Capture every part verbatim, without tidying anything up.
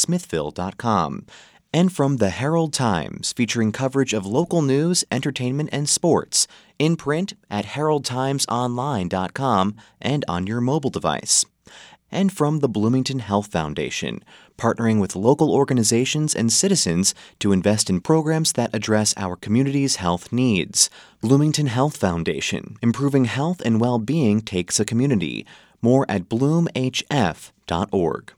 smithville dot com. And from the Herald Times, featuring coverage of local news, entertainment, and sports, in print at herald times online dot com and on your mobile device. And from the Bloomington Health Foundation, partnering with local organizations and citizens to invest in programs that address our community's health needs. Bloomington Health Foundation, improving health and well-being takes a community. More at bloom h f dot org.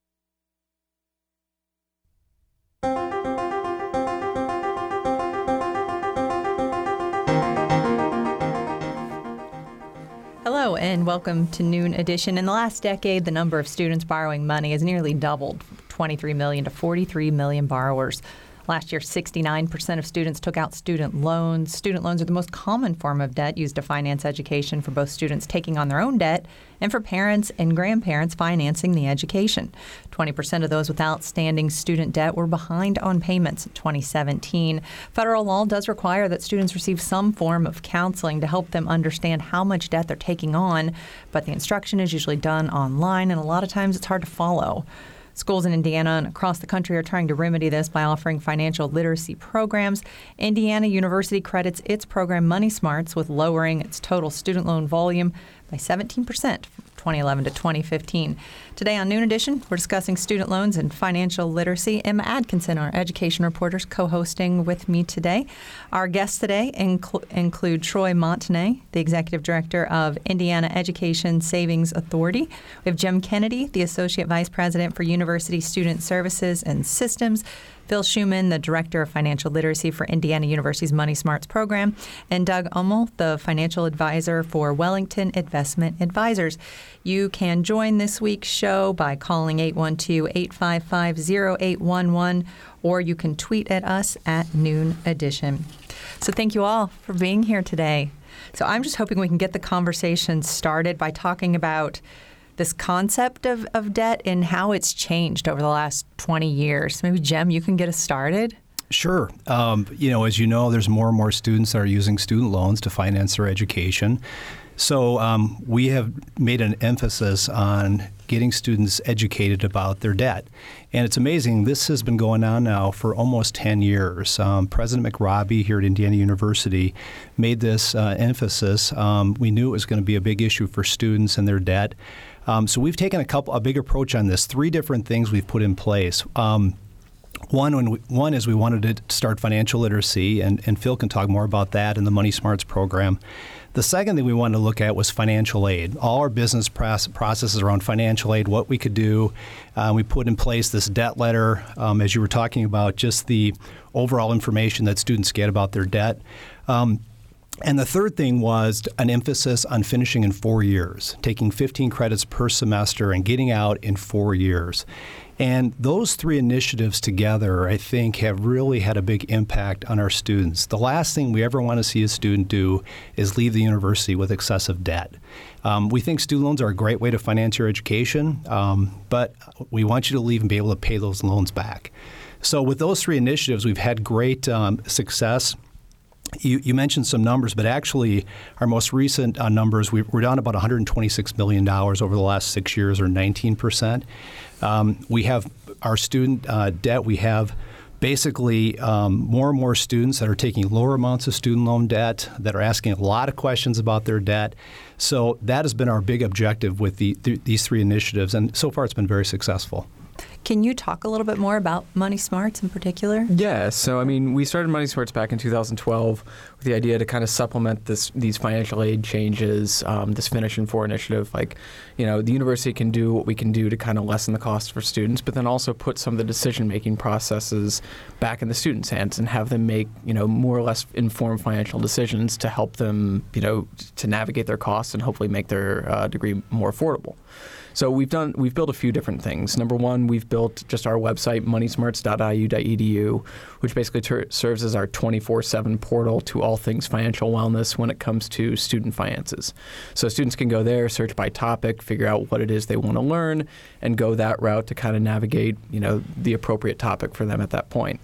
Hello and welcome to Noon Edition. In the last decade, the number of students borrowing money has nearly doubled, from twenty-three million to forty-three million borrowers. Last year, sixty-nine percent of students took out student loans. Student loans are the most common form of debt used to finance education for both students taking on their own debt and for parents and grandparents financing the education. twenty percent of those with outstanding student debt were behind on payments in twenty seventeen. Federal law does require that students receive some form of counseling to help them understand how much debt they're taking on, but the instruction is usually done online, and a lot of times it's hard to follow. Schools in Indiana and across the country are trying to remedy this by offering financial literacy programs. Indiana University credits its program Money Smarts with lowering its total student loan volume by seventeen percent from twenty eleven to twenty fifteen. Today on Noon Edition, we're discussing student loans and financial literacy. Emma Atkinson, our education reporter, is co-hosting with me today. Our guests today incl- include Troy Montanet, the executive director of Indiana Education Savings Authority. We have Jim Kennedy, the associate vice president for University Student Services and Systems. Phil Schuman, the Director of Financial Literacy for Indiana University's Money Smarts program, and Doug Ummel, the Financial Advisor for Wellington Investment Advisors. You can join this week's show by calling eight one two, eight five five, zero eight one one, or you can tweet at us at Noon Edition. So thank you all for being here today. So I'm just hoping we can get the conversation started by talking about this concept of, of debt and how it's changed over the last twenty years. Maybe, Jem, you can get us started? Sure. Um, you know, as you know, there's more and more students that are using student loans to finance their education. So um, we have made an emphasis on getting students educated about their debt. And it's amazing. This has been going on now for almost ten years. Um, President McRobbie here at Indiana University made this uh, emphasis. Um, we knew it was going to be a big issue for students and their debt. Um, so we've taken a couple a big approach on this. Three different things we've put in place. Um, one, when we, one is we wanted to start financial literacy, and, and Phil can talk more about that in the Money Smarts program. The second thing we wanted to look at was financial aid. All our business processes around financial aid, what we could do. Uh, we put in place this debt letter, um, as you were talking about, just the overall information that students get about their debt. Um, And the third thing was an emphasis on finishing in four years, taking fifteen credits per semester and getting out in four years. And those three initiatives together, I think, have really had a big impact on our students. The last thing we ever want to see a student do is leave the university with excessive debt. Um, we think student loans are a great way to finance your education, um, but we want you to leave and be able to pay those loans back. So with those three initiatives, we've had great um, success. You, you mentioned some numbers, but actually our most recent uh, numbers, we, we're down about one hundred twenty-six million dollars over the last six years, or nineteen percent. Um, we have our student uh, debt. We have basically um, more and more students that are taking lower amounts of student loan debt, that are asking a lot of questions about their debt. So that has been our big objective with the, th- these three initiatives, and so far it's been very successful. Can you talk a little bit more about Money Smarts in particular? Yeah. So, I mean, we started Money Smarts back in two thousand twelve with the idea to kind of supplement this these financial aid changes, um, this Finish in Four initiative. Like, you know, the university can do what we can do to kind of lessen the cost for students, but then also put some of the decision-making processes back in the students' hands and have them make, you know, more or less informed financial decisions to help them, you know, to navigate their costs and hopefully make their uh, degree more affordable. So we've done we've built a few different things. Number one, we've built just our website, money smarts dot i u dot e d u, which basically ter- serves as our twenty-four seven portal to all things financial wellness when it comes to student finances. So students can go there, search by topic, figure out what it is they want to learn, and go that route to kind of navigate, you know, the appropriate topic for them at that point.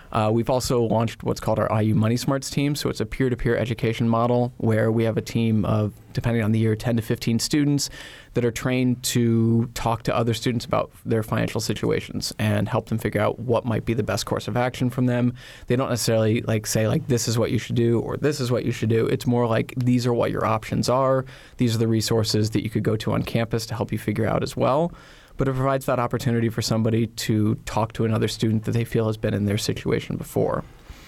Uh, we've also launched what's called our I U Money Smarts team. So it's a peer-to-peer education model where we have a team of, depending on the year, ten to fifteen students that are trained to talk to other students about their financial situations and help them figure out what might be the best course of action from them. They don't necessarily like say like this is what you should do or this is what you should do. It's more like these are what your options are. These are the resources that you could go to on campus to help you figure out as well. But it provides that opportunity for somebody to talk to another student that they feel has been in their situation before.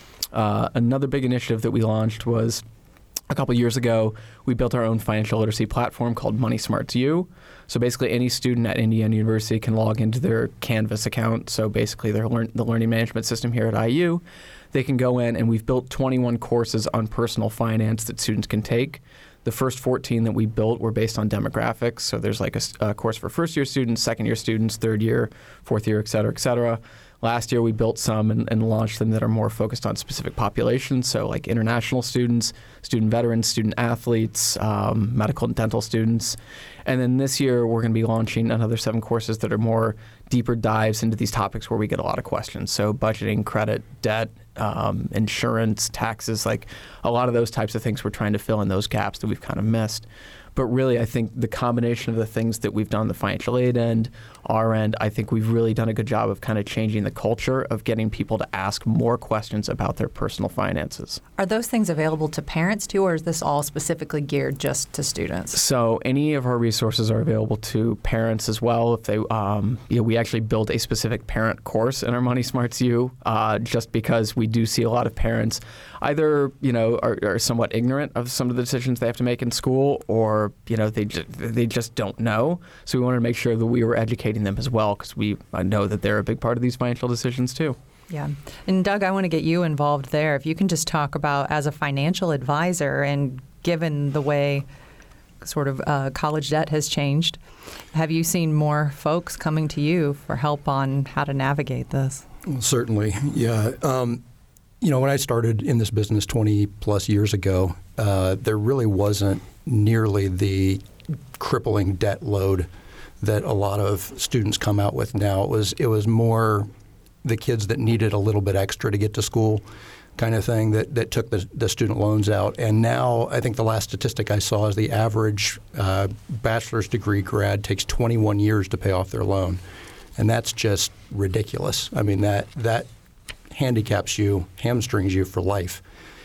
Uh, another big initiative that we launched was a couple years ago. We built our own financial literacy platform called Money Smarts U. So basically any student at Indiana University can log into their Canvas account. So basically their learn, the learning management system here at I U. They can go in and we've built twenty-one courses on personal finance that students can take. The first fourteen that we built were based on demographics. So there's like a, a course for first-year students, second-year students, third year, fourth year, et cetera, et cetera. Last year we built some and, and launched them that are more focused on specific populations. So like international students, student veterans, student athletes, um, medical and dental students. And then this year we're going to be launching another seven courses that are more deeper dives into these topics where we get a lot of questions. So budgeting, credit, debt, um, insurance, taxes, like a lot of those types of things we're trying to fill in those gaps that we've kind of missed. But really, I think the combination of the things that we've done, the financial aid end, our end, I think we've really done a good job of kind of changing the culture of getting people to ask more questions about their personal finances. Are those things available to parents too, or is this all specifically geared just to students? So any of our resources are available to parents as well. If they, um, you know, we actually build a specific parent course in our Money Smarts U, uh, just because we do see a lot of parents either, you know, are, are somewhat ignorant of some of the decisions they have to make in school, or you know, they just, they just don't know. So we wanted to make sure that we were educating them as well, because we I know that they're a big part of these financial decisions too. Yeah. And Doug, I want to get you involved there. If you can just talk about, as a financial advisor, and given the way sort of uh, college debt has changed, have you seen more folks coming to you for help on how to navigate this? Well, certainly, yeah. Um, you know, when I started in this business twenty plus years ago, uh, there really wasn't nearly the crippling debt load that a lot of students come out with now. It was it was more the kids that needed a little bit extra to get to school kind of thing that, that took the, the student loans out. And now I think the last statistic I saw is the average uh, bachelor's degree grad takes twenty-one years to pay off their loan. And that's just ridiculous. I mean, that that handicaps you, hamstrings you for life.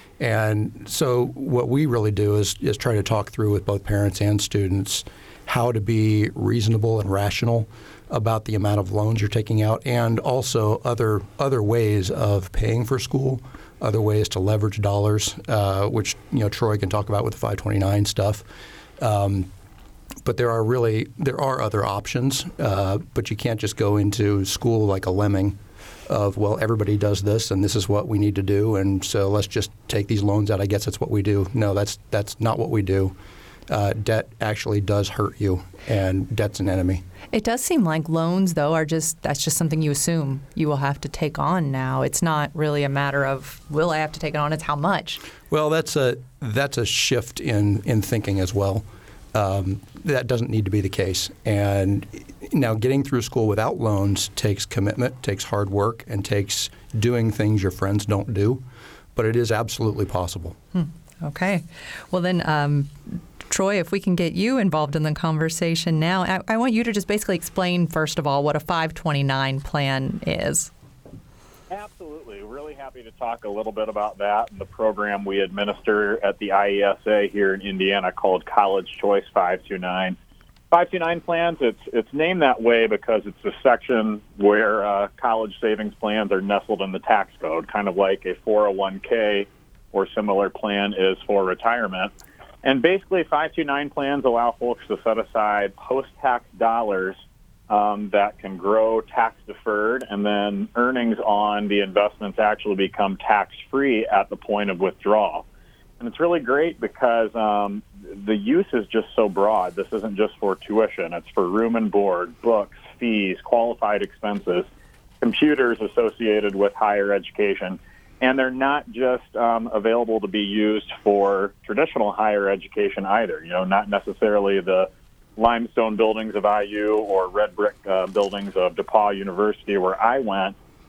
And so what we really do is, is try to talk through with both parents and students how to be reasonable and rational about the amount of loans you're taking out, and also other other ways of paying for school, other ways to leverage dollars, uh, which you know Troy can talk about with the five twenty-nine stuff. Um, but there are really there are other options, uh, but you can't just go into school like a lemming of, well, everybody does this and this is what we need to do, and so let's just take these loans out. I guess that's what we do. No, that's that's not what we do. Uh, debt actually does hurt you, and debt's an enemy. It does seem like loans, though, are just that's just something you assume you will have to take on now. It's not really a matter of will I have to take it on, it's how much. Well, that's a that's a shift in, in thinking as well. Um, that doesn't need to be the case. And now getting through school without loans takes commitment, takes hard work, and takes doing things your friends don't do. But it is absolutely possible. Hmm. Okay. Well, then, um, Troy, if we can get you involved in the conversation now, I, I want you to just basically explain, first of all, what a five twenty-nine plan is. Absolutely. Really happy to talk a little bit about that and the program we administer at the I E S A here in Indiana called College Choice five twenty-nine. five twenty-nine plans, it's it's named that way because it's a section where uh, college savings plans are nestled in the tax code, kind of like a four oh one k or similar plan is for retirement. And basically, five twenty-nine plans allow folks to set aside post-tax dollars um, that can grow tax-deferred, and then earnings on the investments actually become tax-free at the point of withdrawal. And it's really great because um, the use is just so broad. This isn't just for tuition. It's for room and board, books, fees, qualified expenses, computers associated with higher education. And they're not just um, available to be used for traditional higher education either. You know, not necessarily the limestone buildings of I U or red brick uh, buildings of DePauw University where I went.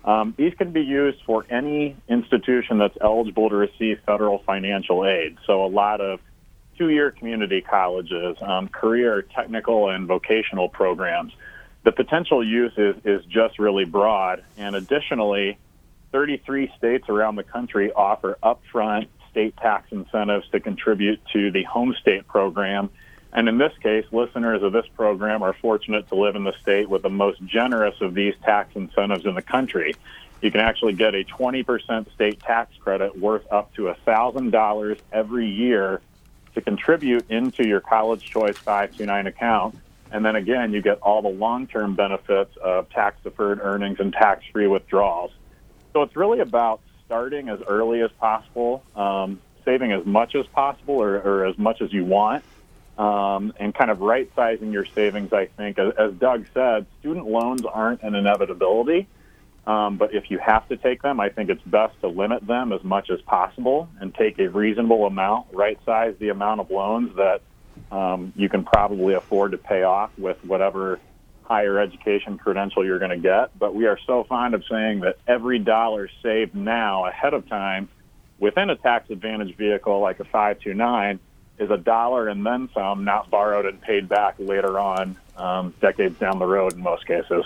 Um, these can be used for any institution that's eligible to receive federal financial aid. So a lot of two-year community colleges, um, career, technical, and vocational programs. The potential use is, is just really broad. And additionally, thirty-three states around the country offer upfront state tax incentives to contribute to the home state program. And in this case, listeners of this program are fortunate to live in the state with the most generous of these tax incentives in the country. You can actually get a twenty percent state tax credit worth up to one thousand dollars every year to contribute into your College Choice five two nine account. And then again, you get all the long-term benefits of tax-deferred earnings and tax-free withdrawals. So it's really about starting as early as possible, um, saving as much as possible or, or as much as you want, um, and kind of right-sizing your savings, I think. As, as Doug said, student loans aren't an inevitability, um, but if you have to take them, I think it's best to limit them as much as possible and take a reasonable amount, right-size the amount of loans that um, you can probably afford to pay off with whatever higher education credential you're going to get. But we are so fond of saying that every dollar saved now ahead of time within a tax-advantaged vehicle like a five two nine is a dollar and then some, not borrowed and paid back later on, um, decades down the road in most cases.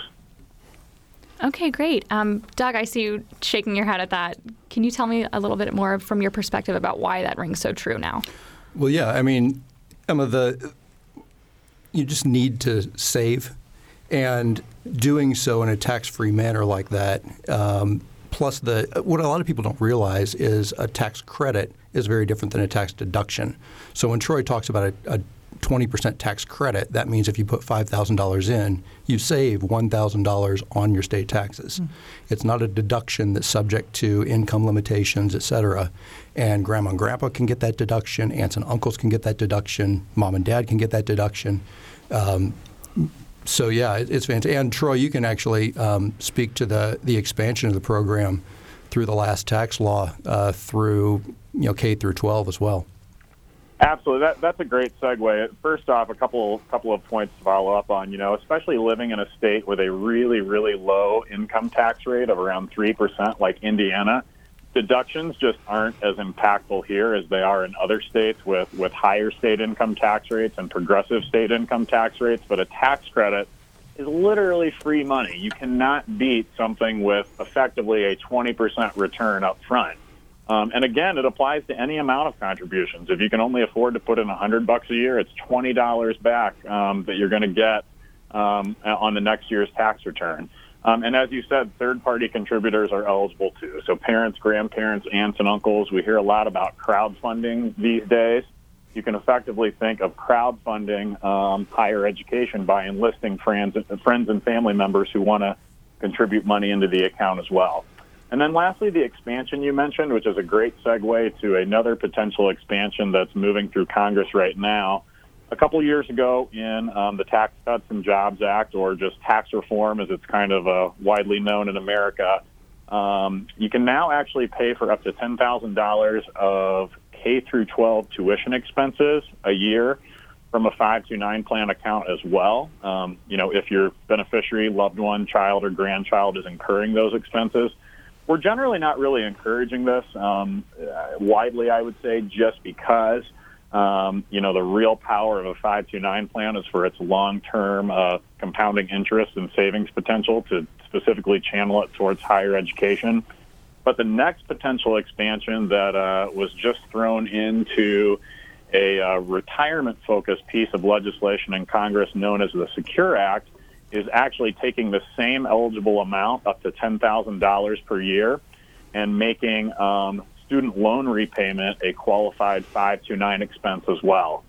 Okay, great. Um, Doug, I see you shaking your head at that. Can you tell me a little bit more from your perspective about why that rings so true now? Well, yeah, I mean, Emma, the you just need to save, and doing so in a tax-free manner like that, um, plus the what a lot of people don't realize is a tax credit is very different than a tax deduction. So when Troy talks about a, a twenty percent tax credit, that means if you put five thousand dollars in, you save one thousand dollars on your state taxes. Mm. It's not a deduction that's subject to income limitations, et cetera. And grandma and grandpa can get that deduction. Aunts and uncles can get that deduction. Mom and dad can get that deduction. Um, so, yeah, it, it's fantastic. And, Troy, you can actually um, speak to the, the expansion of the program through the last tax law uh, through, you know, K through twelve as well. Absolutely. That, that's a great segue. First off, a couple couple of points to follow up on. You know, especially living in a state with a really, really low income tax rate of around three percent like Indiana, deductions just aren't as impactful here as they are in other states with, with higher state income tax rates and progressive state income tax rates. But a tax credit is literally free money. You cannot beat something with effectively a twenty percent return up front. Um, and again, it applies to any amount of contributions. If you can only afford to put in one hundred bucks a year, it's twenty dollars back um, that you're going to get um, on the next year's tax return. Um, and as you said, third-party contributors are eligible too. So parents, grandparents, aunts, and uncles. We hear a lot about crowdfunding these days. You can effectively think of crowdfunding um, higher education by enlisting friends, friends and family members who want to contribute money into the account as well. And then lastly, the expansion you mentioned, which is a great segue to another potential expansion that's moving through Congress right now. A couple years ago in um, the Tax Cuts and Jobs Act, or just tax reform as it's kind of uh, widely known in America, um, you can now actually pay for up to ten thousand dollars of K through twelve tuition expenses a year from a five two nine plan account as well. Um, you know, if your beneficiary, loved one, child, or grandchild is incurring those expenses. We're generally not really encouraging this um, uh, widely, I would say, just because, um, you know, the real power of a five two nine plan is for its long-term uh, compounding interest and savings potential to specifically channel it towards higher education. But the next potential expansion that uh, was just thrown into a uh, retirement-focused piece of legislation in Congress known as the Secure Act is actually taking the same eligible amount, up to ten thousand dollars per year, and making um, student loan repayment a qualified five two nine expense as well.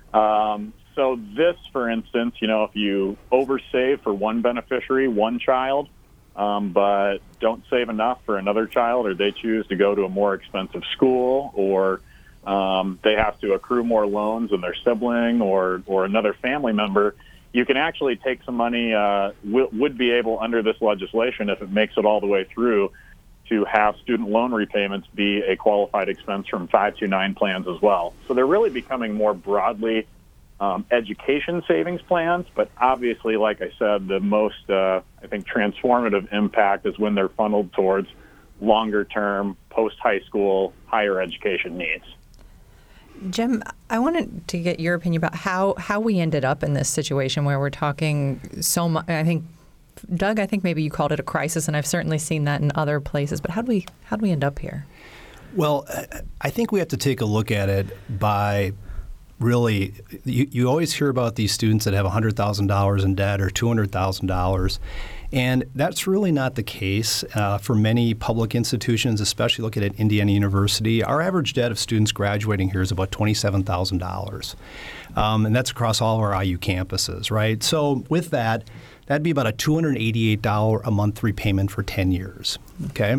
Um, so this, for instance, you know, if you oversave for one beneficiary, one child, um, but don't save enough for another child, or they choose to go to a more expensive school, or um, they have to accrue more loans than their sibling or, or another family member, you can actually take some money, uh, w- would be able under this legislation, if it makes it all the way through, to have student loan repayments be a qualified expense from five two nine plans as well. So they're really becoming more broadly um, education savings plans. But obviously, like I said, the most, uh, I think, transformative impact is when they're funneled towards longer-term, post-high school, higher education needs. Jim, I wanted to get your opinion about how, how we ended up in this situation where we're talking so much. I think, Doug, I think maybe you called it a crisis, and I've certainly seen that in other places. But how do we how do we end up here? Well, I think we have to take a look at it by really, you, you always hear about these students that have one hundred thousand dollars in debt or two hundred thousand dollars. And that's really not the case uh, for many public institutions, especially looking at Indiana University. Our average debt of students graduating here is about twenty-seven thousand dollars. Um, and that's across all of our I U campuses, right? So with that, that'd be about a two hundred eighty-eight dollars a month repayment for ten years, okay?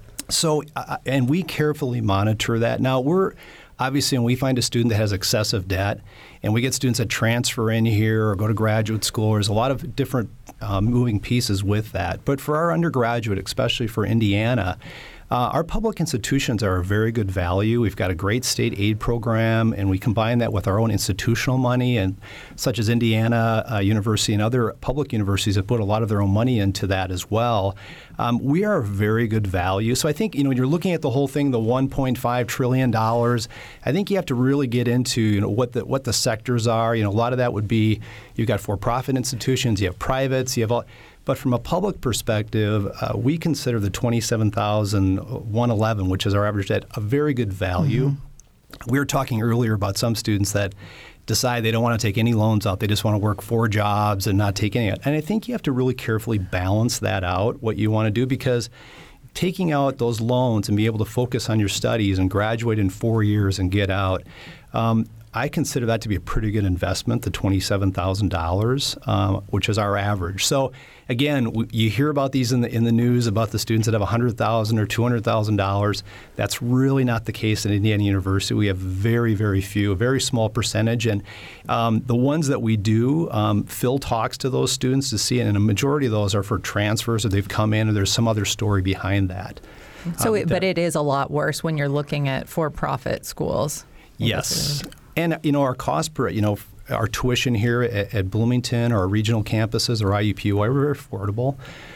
So, uh, and we carefully monitor that. Now, we're obviously, when we find a student that has excessive debt, and we get students that transfer in here or go to graduate school, there's a lot of different uh, moving pieces with that. But for our undergraduate, especially for Indiana, Uh, our public institutions are a very good value. We've got a great state aid program, and we combine that with our own institutional money, and such as Indiana uh, University and other public universities have put a lot of their own money into that as well. Um, we are a very good value. So I think, you know, when you're looking at the whole thing, the one point five trillion dollars, I think you have to really get into, you know, what the what the sectors are. You know, a lot of that would be, you've got for-profit institutions, you have privates, you have all. But from a public perspective, uh, we consider the twenty-seven thousand one hundred eleven, which is our average debt, a very good value. Mm-hmm. We were talking earlier about some students that decide they don't want to take any loans out. They just want to work four jobs and not take any. And I think you have to really carefully balance that out, what you want to do, because taking out those loans and be able to focus on your studies and graduate in four years and get out, um, I consider that to be a pretty good investment, the twenty-seven thousand dollars, uh, which is our average. So again, w- you hear about these in the in the news about the students that have one hundred thousand dollars or two hundred thousand dollars. That's really not the case at Indiana University. We have very, very few, a very small percentage. And um, the ones that we do, um, Phil talks to those students to see it, and a majority of those are for transfers, or they've come in, or there's some other story behind that. So, um, it, but it is a lot worse when you're looking at for-profit schools. Yes. And, you know, our cost per, you know, our tuition here at, at Bloomington, our regional campuses, or I U P U, are very affordable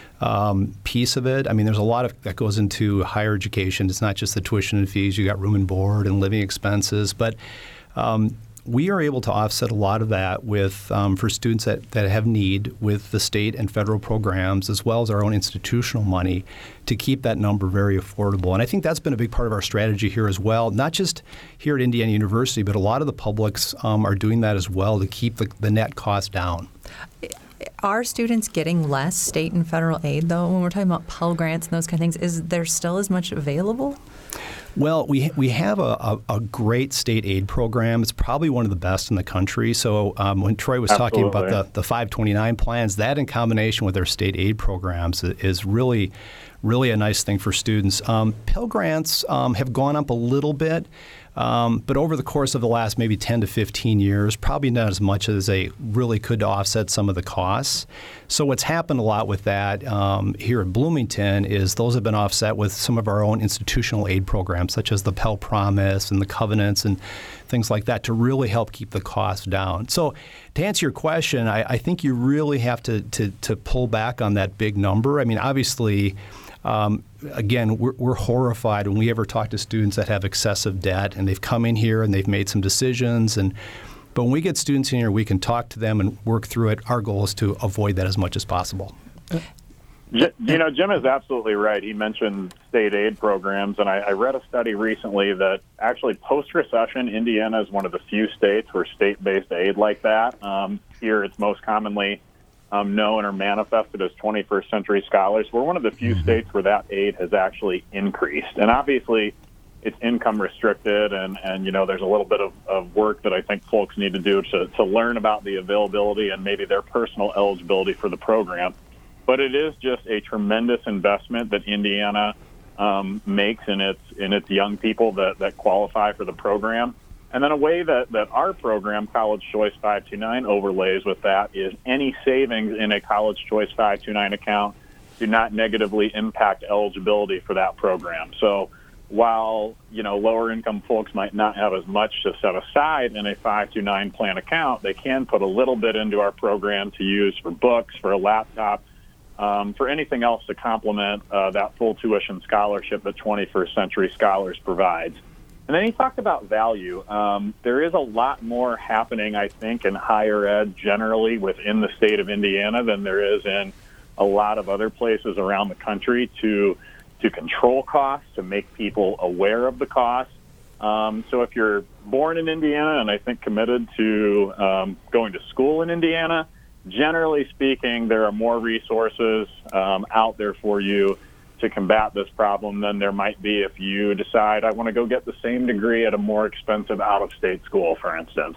um, piece of it. I mean, there's a lot of that goes into higher education. It's not just the tuition and fees. You got room and board and living expenses. But um, we are able to offset a lot of that with um, for students that, that have need with the state and federal programs, as well as our own institutional money, to keep that number very affordable. And I think that's been a big part of our strategy here as well, not just here at Indiana University, but a lot of the publics um, are doing that as well to keep the, the net cost down. Are students getting less state and federal aid, though? When we're talking about Pell Grants and those kind of things, is there still as much available? Well, we we have a, a, a great state aid program. It's probably one of the best in the country. So um, when Troy was Absolutely. talking about the, the five twenty-nine plans, that in combination with our state aid programs is really, really a nice thing for students. Um, Pell Grants um, have gone up a little bit. Um, but over the course of the last maybe ten to fifteen years, probably not as much as they really could to offset some of the costs. So what's happened a lot with that um, here at Bloomington is those have been offset with some of our own institutional aid programs, such as the Pell Promise and the Covenants and things like that, to really help keep the costs down. So to answer your question, I, I think you really have to, to, to pull back on that big number. I mean, obviously, Um, again, we're, we're horrified when we ever talk to students that have excessive debt, and they've come in here and they've made some decisions. And but when we get students in here, we can talk to them and work through it. Our goal is to avoid that as much as possible. You know, Jim is absolutely right. He mentioned state aid programs, and I, I read a study recently that actually post-recession, Indiana is one of the few states where state-based aid like that. Um, here, it's most commonly Um, known or manifested as twenty-first century scholars. We're one of the few mm-hmm. states where that aid has actually increased. And obviously, it's income restricted, and, and you know, there's a little bit of, of work that I think folks need to do to, to learn about the availability and maybe their personal eligibility for the program. But it is just a tremendous investment that Indiana um, makes in its in its young people that, that qualify for the program. And then a way that, that our program, College Choice five two nine, overlays with that is any savings in a College Choice five two nine account do not negatively impact eligibility for that program. So while, you know, lower income folks might not have as much to set aside in a five two nine plan account, they can put a little bit into our program to use for books, for a laptop, um, for anything else to complement uh, that full tuition scholarship that twenty-first Century Scholars provides. And then he talked about value. Um, there is a lot more happening, I think, in higher ed generally within the state of Indiana than there is in a lot of other places around the country to to control costs, to make people aware of the costs. Um, so if you're born in Indiana and I think committed to um, going to school in Indiana, generally speaking, there are more resources um, out there for you to combat this problem than there might be if you decide I want to go get the same degree at a more expensive out-of-state school, for instance.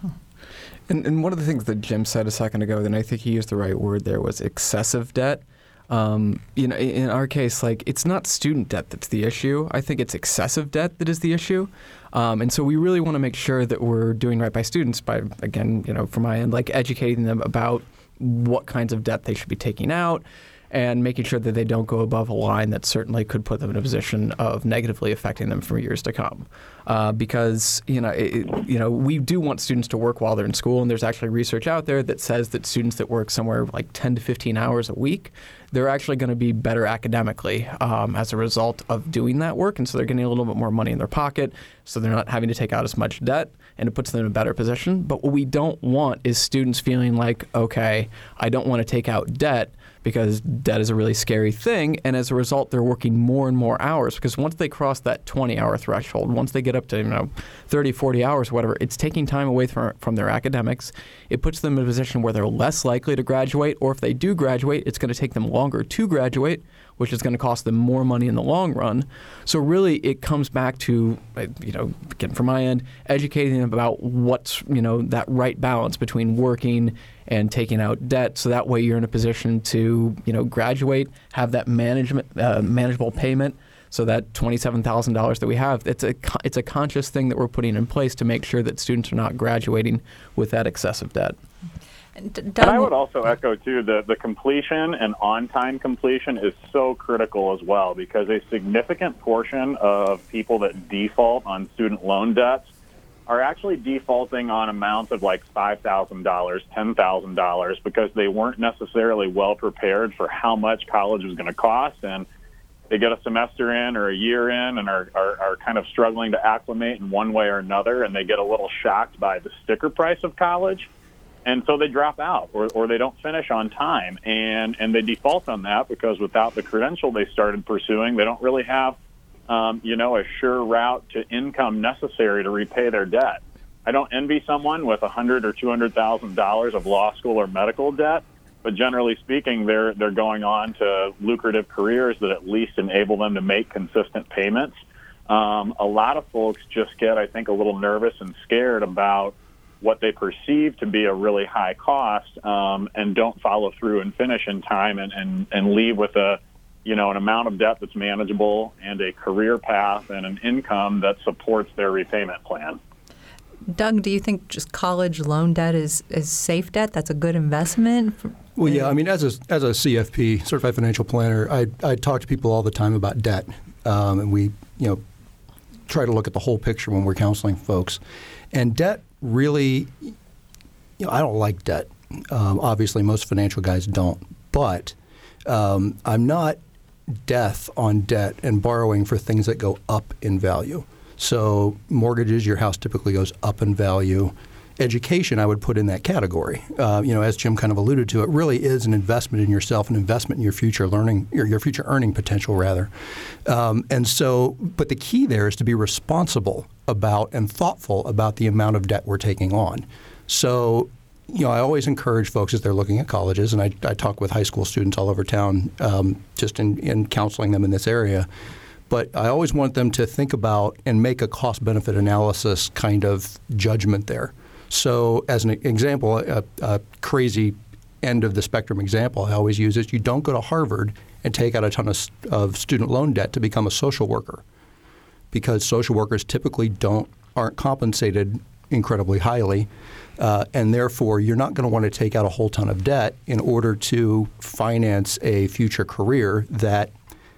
And, and one of the things that Jim said a second ago, and I think he used the right word there, was excessive debt. Um, you know, in our case, like, it's not student debt that's the issue. I think it's excessive debt that is the issue. Um, and so we really want to make sure that we're doing right by students by, again, you know, from my end, like educating them about what kinds of debt they should be taking out and making sure that they don't go above a line that certainly could put them in a position of negatively affecting them for years to come. Uh, because, you know, it, you know, we do want students to work while they're in school, and there's actually research out there that says that students that work somewhere like ten to fifteen hours a week, they're actually going to be better academically um, as a result of doing that work, and so they're getting a little bit more money in their pocket, so they're not having to take out as much debt, and it puts them in a better position. But what we don't want is students feeling like, okay, I don't want to take out debt because debt is a really scary thing, and as a result, they're working more and more hours, because once they cross that twenty-hour threshold, once they get up to, you know, thirty, forty hours, whatever, it's taking time away from, from their academics. It puts them in a position where they're less likely to graduate, or if they do graduate, it's going to take them longer to graduate, which is going to cost them more money in the long run. So really, it comes back to, you know, again, from my end, educating them about what's, you know, that right balance between working and taking out debt, so that way you're in a position to, you know, graduate, have that management uh, manageable payment. So that twenty-seven thousand dollars that we have, it's a it's a conscious thing that we're putting in place to make sure that students are not graduating with that excessive debt. And, and I would also echo, too, that the completion and on-time completion is so critical as well, because a significant portion of people that default on student loan debts are actually defaulting on amounts of like five thousand dollars, ten thousand dollars, because they weren't necessarily well prepared for how much college was going to cost, and they get a semester in or a year in and are, are, are kind of struggling to acclimate in one way or another, and they get a little shocked by the sticker price of college. And so they drop out, or, or they don't finish on time, and, and they default on that because without the credential they started pursuing, they don't really have, um, you know, a sure route to income necessary to repay their debt. I don't envy someone with one hundred thousand dollars or two hundred thousand dollars of law school or medical debt, but generally speaking, they're they're going on to lucrative careers that at least enable them to make consistent payments. Um, a lot of folks just get, I think, a little nervous and scared about what they perceive to be a really high cost, um, and don't follow through and finish in time, and, and, and leave with a, you know, an amount of debt that's manageable and a career path and an income that supports their repayment plan. Doug, do you think just college loan debt is, is safe debt? That's a good investment? Well, yeah. I mean, as a as a C F P, Certified Financial Planner, I I talk to people all the time about debt, um, and we, you know, try to look at the whole picture when we're counseling folks. And debt really, you know, I don't like debt. Um, obviously, most financial guys don't. But um, I'm not death on debt and borrowing for things that go up in value. So mortgages, your house typically goes up in value. Education, I would put in that category. Uh, you know, as Jim kind of alluded to, it really is an investment in yourself, an investment in your future learning, your, your future earning potential, rather. Um, and so, but the key there is to be responsible about and thoughtful about the amount of debt we're taking on. So, you know, I always encourage folks as they're looking at colleges, and I, I talk with high school students all over town, um, just in, in counseling them in this area. But I always want them to think about and make a cost-benefit analysis kind of judgment there. So as an example, a, a crazy end of the spectrum example I always use is you don't go to Harvard and take out a ton of, of student loan debt to become a social worker, because social workers typically don't aren't compensated incredibly highly, uh, and therefore you're not going to want to take out a whole ton of debt in order to finance a future career that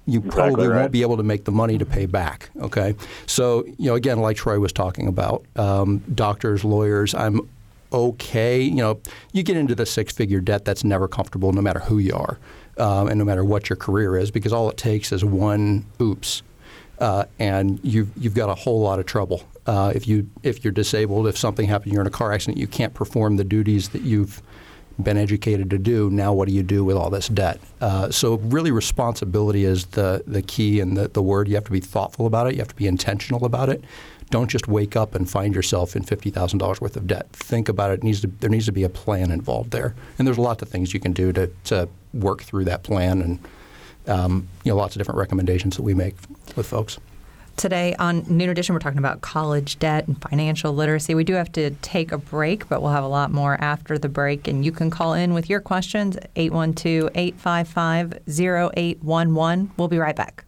you Exactly probably right. won't be able to make the money to pay back. Okay, so you know, again, like Troy was talking about, um, doctors, lawyers, I'm okay. You know, you get into the six-figure debt, that's never comfortable, no matter who you are, um, and no matter what your career is, because all it takes is one oops, uh, and you've you've got a whole lot of trouble. Uh, if you if you're disabled, if something happened, you're in a car accident, you can't perform the duties that you've been educated to do. Now, what do you do with all this debt? Uh, so, really, responsibility is the the key and the the word. You have to be thoughtful about it. You have to be intentional about it. Don't just wake up and find yourself in fifty thousand dollars worth of debt. Think about it. it needs to, there needs to be a plan involved there. And there's lots of things you can do to, to work through that plan, and um, you know, lots of different recommendations that we make with folks. Today on Noon Edition, we're talking about college debt and financial literacy. We do have to take a break, but we'll have a lot more after the break. And you can call in with your questions, eight one two, eight five five, zero eight one one. We'll be right back.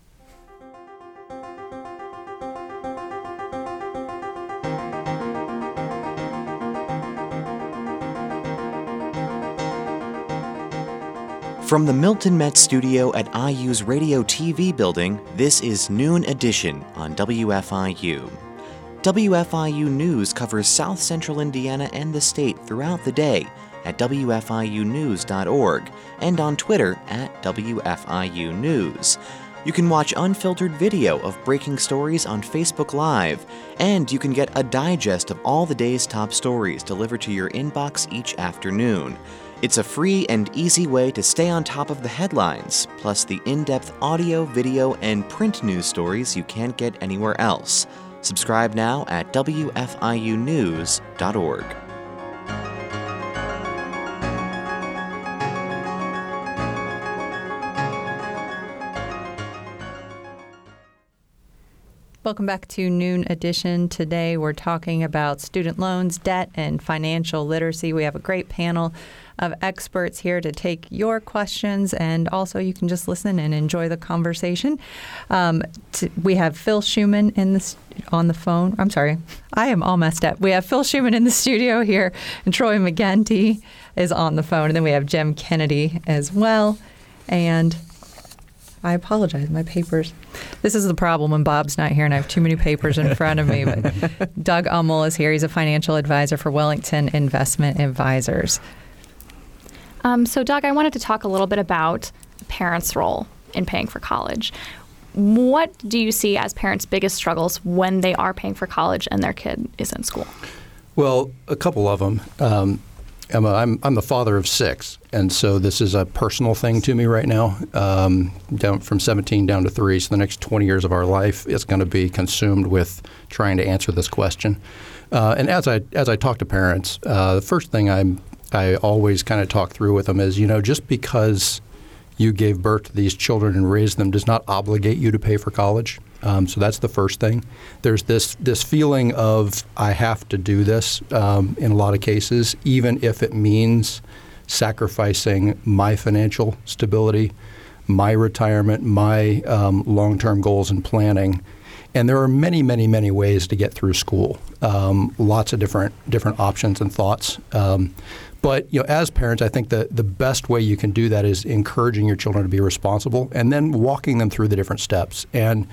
From the Milton Met studio at I U's Radio T V building, this is Noon Edition on W F I U. W F I U News covers South Central Indiana and the state throughout the day at W F I U news dot org and on Twitter at W F I U News. You can watch unfiltered video of breaking stories on Facebook Live, and you can get a digest of all the day's top stories delivered to your inbox each afternoon. It's a free and easy way to stay on top of the headlines, plus the in-depth audio, video, and print news stories you can't get anywhere else. Subscribe now at W F I U news dot org. Welcome back to Noon Edition. Today we're talking about student loans, debt, and financial literacy. We have a great panel of experts here to take your questions, and also you can just listen and enjoy the conversation. Um, t- we have Phil Schuman in the, on the phone. I'm sorry, I am all messed up. We have Phil Schuman in the studio here, and Troy McGinty is on the phone, and then we have Jim Kennedy as well. And I apologize, my papers. This is the problem when Bob's not here and I have too many papers in front of me. But Doug Ummel is here. He's a financial advisor for Wellington Investment Advisors. Um, so, Doug, I wanted to talk a little bit about parents' role in paying for college. What do you see as parents' biggest struggles when they are paying for college and their kid is in school? Well, a couple of them. Um, Emma, I'm, I'm the father of six, and so this is a personal thing to me right now. Um, down from seventeen down to three, so the next twenty years of our life is going to be consumed with trying to answer this question. Uh, and as I as I talk to parents, uh, the first thing I'm I always kind of talk through with them is, you know, just because you gave birth to these children and raised them does not obligate you to pay for college. Um, so that's the first thing. There's this this feeling of I have to do this um, in a lot of cases, even if it means sacrificing my financial stability, my retirement, my um, long-term goals and planning. And there are many, many, many ways to get through school. Um, lots of different different options and thoughts. Um, but you know, as parents, I think that the best way you can do that is encouraging your children to be responsible and then walking them through the different steps. And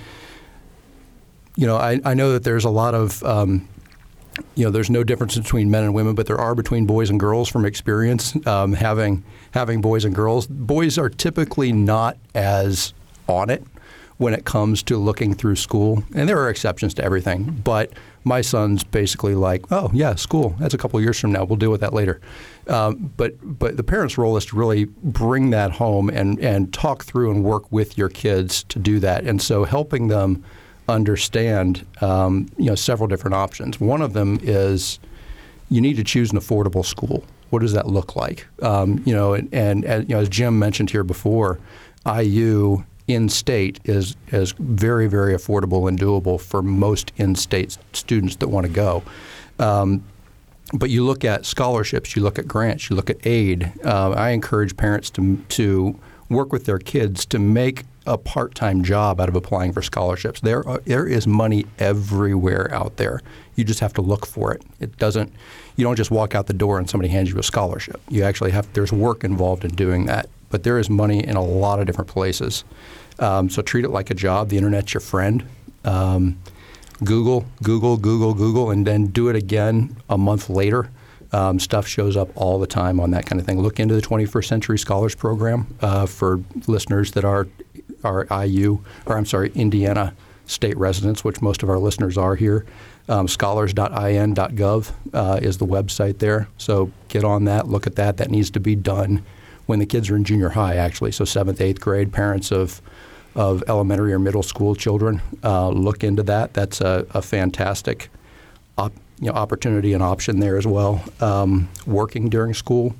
you know, I, I know that there's a lot of, um, you know, there's no difference between men and women, but there are between boys and girls from experience. Um, having having boys and girls, boys are typically not as on it when it comes to looking through school. And there are exceptions to everything. But my son's basically like, oh, yeah, school. That's a couple of years from now. We'll deal with that later. Um, but but the parent's role is to really bring that home and, and talk through and work with your kids to do that. And so helping them understand, um, you know, several different options. One of them is you need to choose an affordable school. What does that look like? Um, you know, and, and, and you know, as Jim mentioned here before, I U in-state is is very, very affordable and doable for most in-state students that want to go. Um, but you look at scholarships, you look at grants, you look at aid. Uh, I encourage parents to to work with their kids to make a part-time job out of applying for scholarships. There are, there is money everywhere out there. You just have to look for it. It doesn't. You don't just walk out the door and somebody hands you a scholarship. You actually have. There's work involved in doing that. but there is money in a lot of different places. Um, so treat it like a job. The internet's your friend. Um, Google, Google, Google, Google, and then do it again a month later. Um, stuff shows up all the time on that kind of thing. Look into the twenty-first Century Scholars Program uh, for listeners that are are I U, or I'm sorry, Indiana state residents, which most of our listeners are here. Um, scholars dot I N dot gov uh, is the website there. So get on that, look at that. That needs to be done when the kids are in junior high, actually. So seventh, eighth grade, parents of of elementary or middle school children, uh, look into that. That's a, a fantastic op, you know, opportunity and option there as well. Um, working during school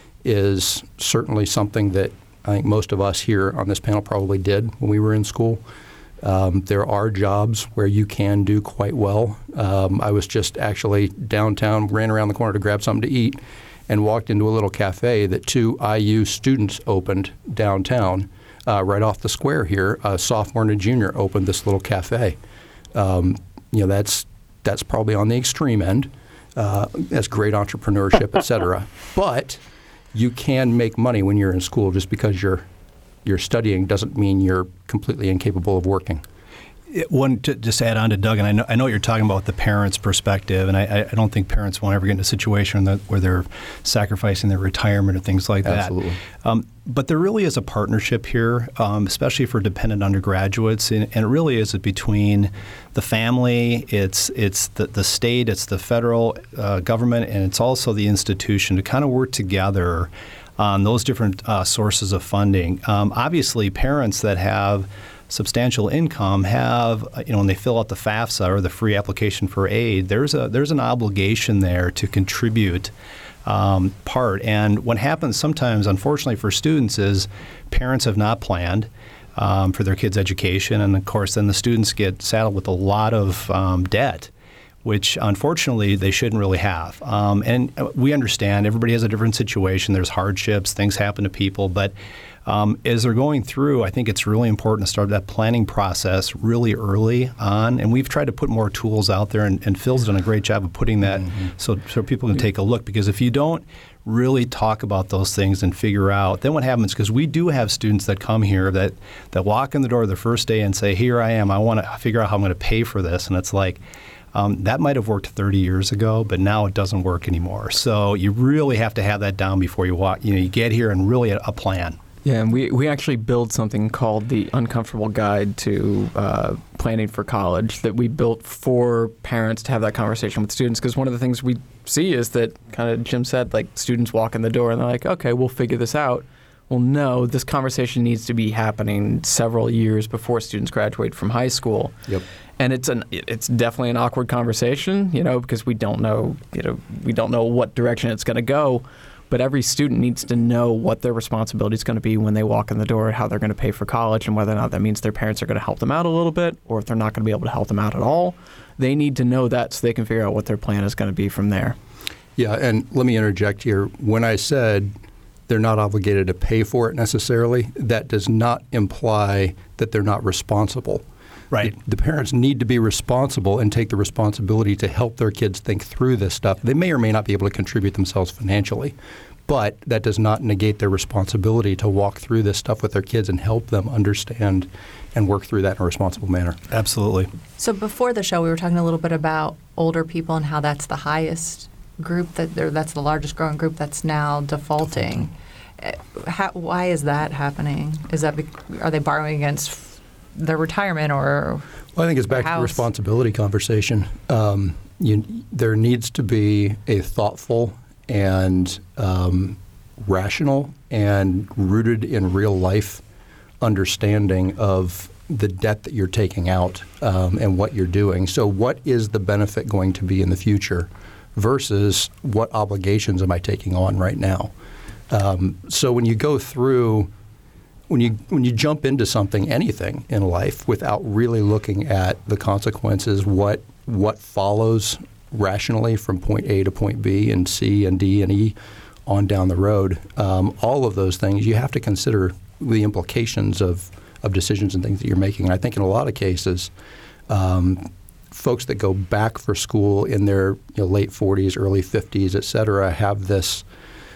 is certainly something that I think most of us here on this panel probably did when we were in school. Um, there are jobs where you can do quite well. Um, I was just actually downtown, ran around the corner to grab something to eat, and walked into a little cafe that two I U students opened downtown. Uh, right off the square here, a sophomore and a junior opened this little cafe. Um, you know, that's that's probably on the extreme end. Uh, that's great entrepreneurship, et cetera. But you can make money when you're in school. Just because you're you're studying doesn't mean you're completely incapable of working. It, one, to just add on to Doug, and I know, I know what you're talking about the parents' perspective, and I, I don't think parents won't ever get in a situation that, where they're sacrificing their retirement or things like that. Absolutely. Um, but there really is a partnership here, um, especially for dependent undergraduates, and, and it really is between the family, it's it's the, the state, it's the federal uh, government, and it's also the institution to kind of work together on those different uh, sources of funding. Um, obviously, parents that have substantial income have, you know, when they fill out the FAFSA or the free application for aid, there's a there's an obligation there to contribute um, part. And what happens sometimes, unfortunately, for students is parents have not planned um, for their kids' education, and of course, then the students get saddled with a lot of um, debt, which unfortunately they shouldn't really have. Um, and we understand everybody has a different situation. There's hardships, things happen to people, but Um, as they're going through, I think it's really important to start that planning process really early on. And we've tried to put more tools out there, and, and Phil's done a great job of putting that mm-hmm. so, so people can take a look. Because if you don't really talk about those things and figure out, then what happens, because we do have students that come here that, that walk in the door the first day and say, here I am, I want to figure out how I'm going to pay for this. And it's like, um, that might have worked thirty years ago, but now it doesn't work anymore. So you really have to have that down before you walk. You know, you get here and really a, a plan. Yeah, and we, we actually build something called the Uncomfortable Guide to uh, Planning for College that we built for parents to have that conversation with students, because one of the things we see is that, kind of Jim said, like students walk in the door and they're like, okay, we'll figure this out. Well, no, this conversation needs to be happening several years before students graduate from high school. Yep. And it's an it's definitely an awkward conversation, you know, because we don't know, you know, we don't know what direction it's going to go. But every student needs to know what their responsibility is going to be when they walk in the door, how they're going to pay for college, and whether or not that means their parents are going to help them out a little bit, or if they're not going to be able to help them out at all. They need to know that so they can figure out what their plan is going to be from there. Yeah, and let me interject here. When I said they're not obligated to pay for it necessarily, that does not imply that they're not responsible. Right. The, the parents need to be responsible and take the responsibility to help their kids think through this stuff. They may or may not be able to contribute themselves financially, but that does not negate their responsibility to walk through this stuff with their kids and help them understand and work through that in a responsible manner. Absolutely. So before the show, we were talking a little bit about older people and how that's the highest group, that or that's the largest growing group that's now defaulting. How, why is that happening? Is that be, are they borrowing against their retirement or well, I think it's back house? to the responsibility conversation. Um, you, there needs to be a thoughtful and um, rational and rooted in real life understanding of the debt that you're taking out um, and what you're doing. So what is the benefit going to be in the future versus what obligations am I taking on right now? Um, so when you go through When you when you jump into something, anything in life, without really looking at the consequences, what what follows rationally from point A to point B and C and D and E on down the road, um, all of those things, you have to consider the implications of, of decisions and things that you're making. And I think in a lot of cases, um, folks that go back for school in their you know, late forties, early fifties, et cetera, have this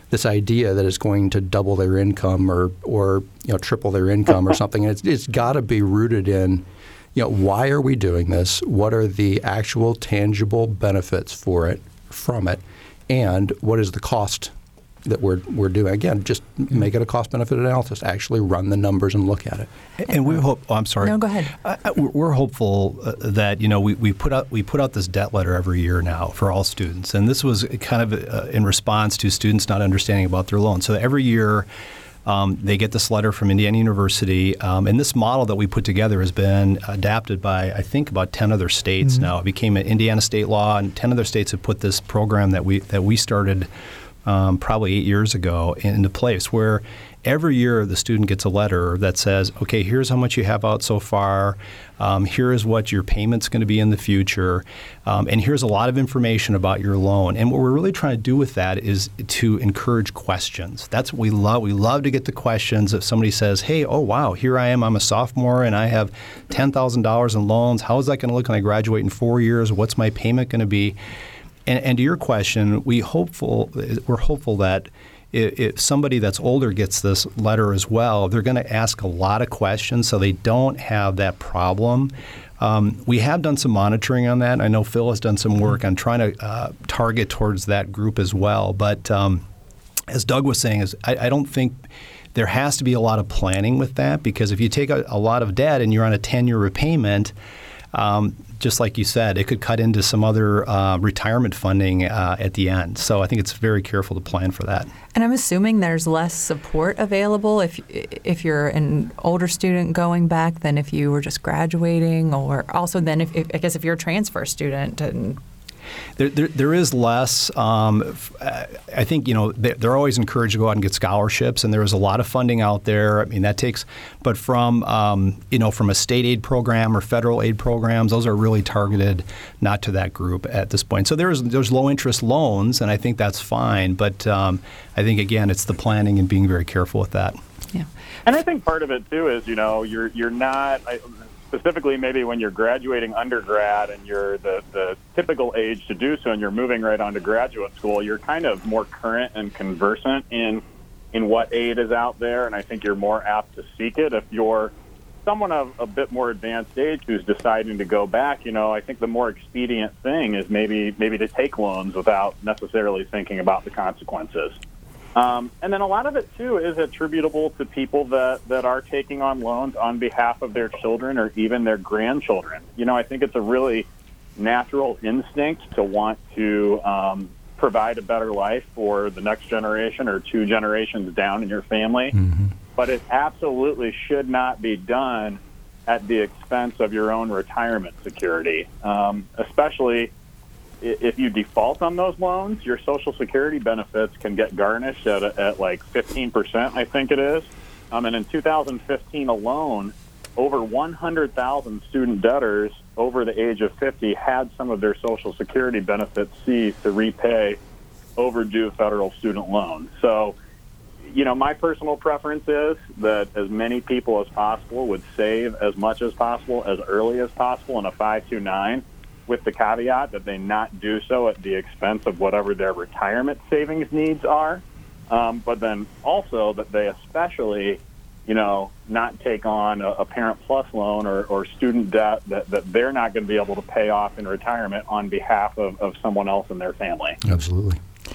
this idea that it's going to double their income or or you know triple their income or something. It's it's got to be rooted in, you know, why are we doing this? What are the actual tangible benefits for it from it, and what is the cost that we're we're doing? Again, just make it a cost-benefit analysis. Actually run the numbers and look at it. And we hope. Oh, I'm sorry. No, go ahead. Uh, we're hopeful uh, that you know we, we put out we put out this debt letter every year now for all students, and this was kind of uh, in response to students not understanding about their loan. So every year. Um, they get this letter from Indiana University, um, and this model that we put together has been adapted by, I think, about ten other states mm-hmm. now. It became an Indiana state law, and ten other states have put this program that we that we started um, probably eight years ago into place, where every year the student gets a letter that says, okay, here's how much you have out so far, um, here is what your payment's going to be in the future, um, and here's a lot of information about your loan. And what we're really trying to do with that is to encourage questions. That's what we love. We love to get the questions. If somebody says, hey, oh, wow, here I am, I'm a sophomore, and I have ten thousand dollars in loans. How is that going to look when I graduate in four years? What's my payment going to be? And, and to your question, we hopeful we're hopeful that if somebody that's older gets this letter as well, they're going to ask a lot of questions so they don't have that problem. Um, we have done some monitoring on that. I know Phil has done some work on trying to uh, target towards that group as well. But um, as Doug was saying, is I, I don't think there has to be a lot of planning with that, because if you take a, a lot of debt and you're on a ten-year repayment, Um, just like you said, it could cut into some other uh, retirement funding uh, at the end. So I think it's very careful to plan for that. And I'm assuming there's less support available if if you're an older student going back than if you were just graduating, or also then if, if I guess if you're a transfer student. And There, there, there is less. Um, I think, you know, they're always encouraged to go out and get scholarships, and there is a lot of funding out there. I mean, that takes, but from, um, you know, from a state aid program or federal aid programs, those are really targeted not to that group at this point. So there's there's low interest loans, and I think that's fine. But um, I think, again, it's the planning and being very careful with that. Yeah. And I think part of it, too, is, you know, you're you're not I, specifically maybe when you're graduating undergrad and you're the, the typical age to do so and you're moving right on to graduate school, you're kind of more current and conversant in in what aid is out there, and I think you're more apt to seek it. If you're someone of a bit more advanced age who's deciding to go back, you know, I think the more expedient thing is maybe maybe to take loans without necessarily thinking about the consequences. Um, and then a lot of it, too, is attributable to people that, that are taking on loans on behalf of their children or even their grandchildren. You know, I think it's a really natural instinct to want to um, provide a better life for the next generation or two generations down in your family. Mm-hmm. But it absolutely should not be done at the expense of your own retirement security, um, especially if you default on those loans. Your Social Security benefits can get garnished at, at like fifteen percent, I think it is. Um, and in two thousand fifteen alone, over one hundred thousand student debtors over the age of fifty had some of their Social Security benefits seized to repay overdue federal student loans. So, you know, my personal preference is that as many people as possible would save as much as possible as early as possible in a five two nine, with the caveat that they not do so at the expense of whatever their retirement savings needs are, um, but then also that they especially, you know, not take on a, a Parent Plus loan or, or student debt that, that they're not going to be able to pay off in retirement on behalf of, of someone else in their family. Absolutely.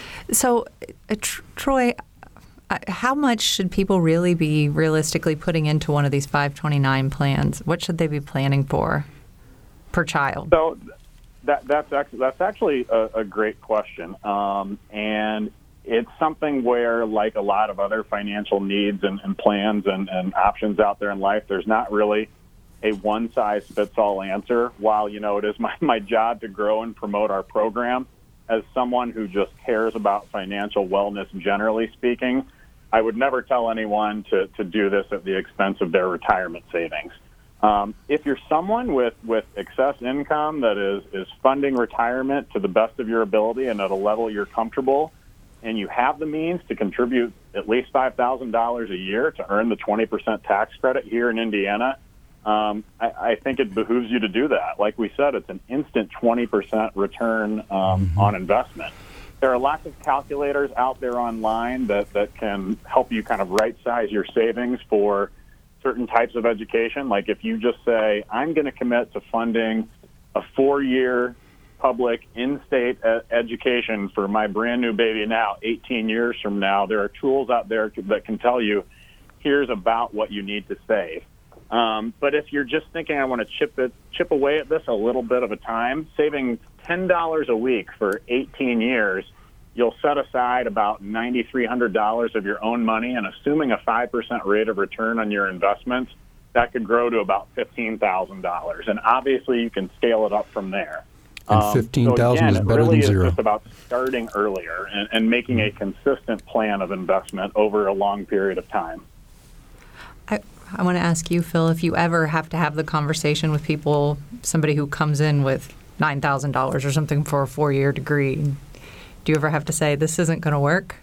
So, uh, Tr- Troy, uh, how much should people really be realistically putting into one of these five twenty-nine plans? What should they be planning for per child? So that, that's, actually, that's actually a, a great question. Um, and it's something where, like a lot of other financial needs and, and plans and, and options out there in life, there's not really a one-size-fits-all answer. While, you know, it is my, my job to grow and promote our program, as someone who just cares about financial wellness, generally speaking, I would never tell anyone to, to do this at the expense of their retirement savings. Um, if you're someone with, with excess income that is, is funding retirement to the best of your ability and at a level you're comfortable, and you have the means to contribute at least five thousand dollars a year to earn the twenty percent tax credit here in Indiana, um, I, I think it behooves you to do that. Like we said, it's an instant twenty percent return um, mm-hmm. on investment. there are lots of calculators out there online that, that can help you kind of right-size your savings for certain types of education. Like if you just say, I'm going to commit to funding a four-year public in-state uh, education for my brand new baby now, eighteen years from now, there are tools out there that can tell you, here's about what you need to save. Um, but if you're just thinking, I want to chip it, chip away at this a little bit of a time, saving ten dollars a week for eighteen years, you'll set aside about nine thousand three hundred dollars of your own money, and assuming a five percent rate of return on your investments, that could grow to about fifteen thousand dollars. And obviously, you can scale it up from there. And fifteen thousand um, so is better really than zero. It's just about starting earlier and, and making a consistent plan of investment over a long period of time. I, I want to ask you, Phil, if you ever have to have the conversation with people, somebody who comes in with nine thousand dollars or something for a four-year degree, do you ever have to say, this isn't going to work?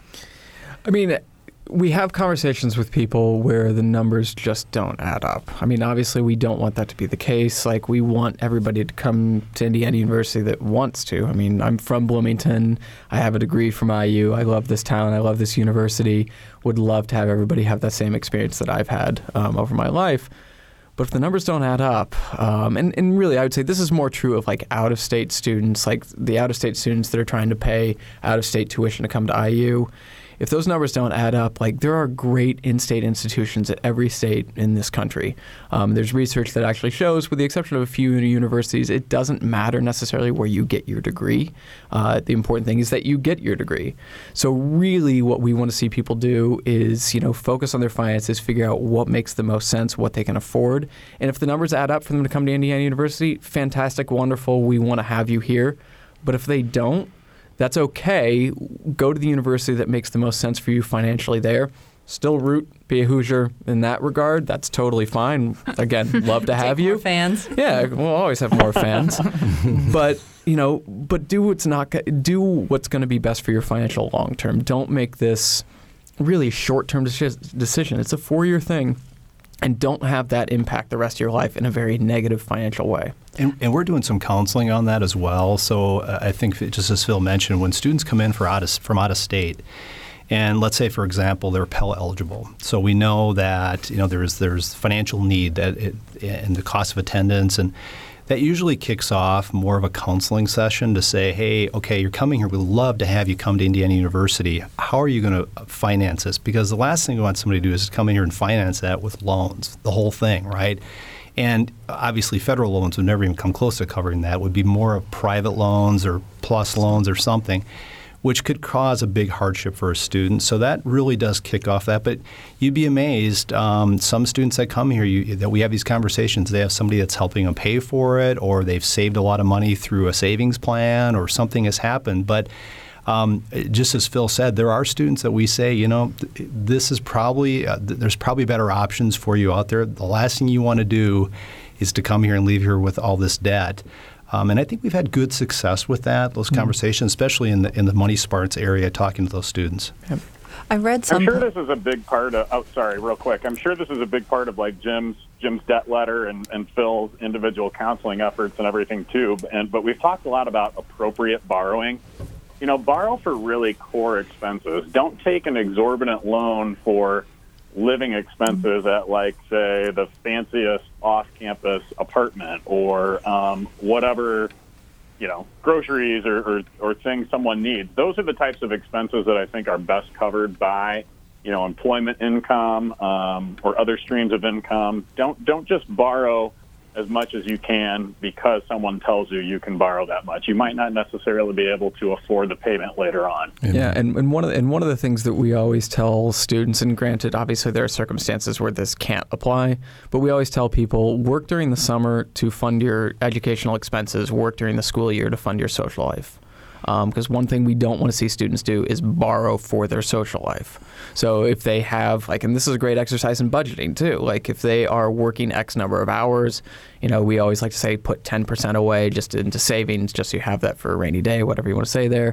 I mean, we have conversations with people where the numbers just don't add up. I mean, obviously, we don't want that to be the case. Like, we want everybody to come to Indiana University that wants to. I mean, I'm from Bloomington. I have a degree from I U. I love this town. I love this university. Would love to have everybody have that same experience that I've had um, over my life. But if the numbers don't add up, um, and, and really, I would say this is more true of like out-of-state students, like the out-of-state students that are trying to pay out-of-state tuition to come to I U. If those numbers don't add up, like there are great in-state institutions at every state in this country. Um, there's research that actually shows, with the exception of a few universities, it doesn't matter necessarily where you get your degree. Uh, the important thing is that you get your degree. So really what we want to see people do is, you know, focus on their finances, figure out what makes the most sense, what they can afford. And if the numbers add up for them to come to Indiana University, fantastic, wonderful, we want to have you here. But if they don't, that's okay. Go to the university that makes the most sense for you financially there. Still root, be a Hoosier in that regard. That's totally fine. Again, love to have Take you. More fans. Yeah, we'll always have more fans. But, you know, but do what's not do what's going to be best for your financial long term. Don't make this really short-term decision. It's a four-year thing. And don't have that impact the rest of your life in a very negative financial way. And, and we're doing some counseling on that as well. So uh, I think, just as Phil mentioned, when students come in for out of, from out of state, and let's say, for example, they're Pell eligible, so we know that you know there's there's financial need that it, and the cost of attendance, and that usually kicks off more of a counseling session to say, hey, okay, you're coming here. We'd love to have you come to Indiana University. How are you going to finance this? Because the last thing we want somebody to do is come in here and finance that with loans, the whole thing, right? And obviously federal loans would never even come close to covering that. It would be more of private loans or plus loans or something, which could cause a big hardship for a student. So that really does kick off that. But you'd be amazed. Um, some students that come here, you, that we have these conversations, they have somebody that's helping them pay for it, or they've saved a lot of money through a savings plan, or something has happened. But um, just as Phil said, there are students that we say, you know, th- this is probably, uh, th- there's probably better options for you out there. The last thing you want to do is to come here and leave here with all this debt. Um, and I think we've had good success with that, those conversations, especially in the in the Money Smarts area, talking to those students. Yep. I read some. I'm sure this is a big part of. Oh, sorry, real quick. I'm sure this is a big part of like Jim's Jim's debt letter and, and Phil's individual counseling efforts and everything too. And but we've talked a lot about appropriate borrowing. You know, borrow for really core expenses. Don't take an exorbitant loan for living expenses at, like, say, the fanciest off-campus apartment or um, whatever, you know, groceries or, or, or things someone needs. Those are the types of expenses that I think are best covered by, you know, employment income um, or other streams of income. Don't don't just borrow as much as you can because someone tells you you can borrow that much. You might not necessarily be able to afford the payment later on. Yeah, yeah and, and one of the, and one of the things that we always tell students, and granted, obviously there are circumstances where this can't apply, but we always tell people, work during the summer to fund your educational expenses, work during the school year to fund your social life. Because um, one thing we don't want to see students do is borrow for their social life. So if they have, like, and this is a great exercise in budgeting too, like if they are working X number of hours, you know, we always like to say put ten percent away just into savings, just so you have that for a rainy day, whatever you want to say there.